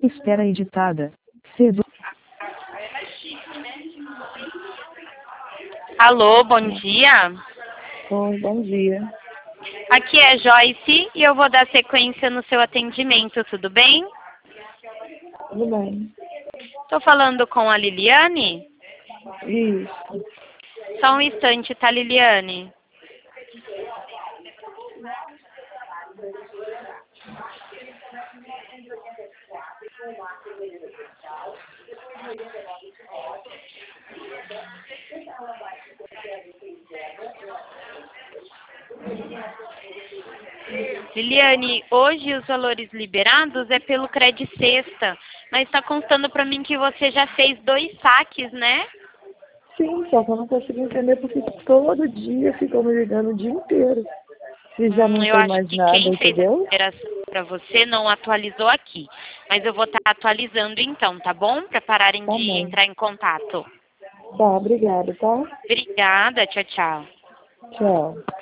Espera editada. Cedo. Alô, bom dia. Oi, bom dia. Aqui é Joyce e eu vou dar sequência no seu atendimento, tudo bem? Tudo bem? Estou falando com a Liliane? Isso. Só um instante, tá, Liliane? Liliane, hoje os valores liberados é pelo Credit Sexta, mas está constando para mim que você já fez 2 saques, né? Sim, só que eu não consigo entender porque todo dia ficam me ligando o dia inteiro. Se já não Eu tem acho mais que nada, quem fez a entendeu? liberação para você não atualizou aqui. Mas eu vou estar atualizando então, tá bom? Para pararem Tá de bom. entrar em contato. Tá, obrigada, tá? Obrigada, tchau, tchau. Tchau.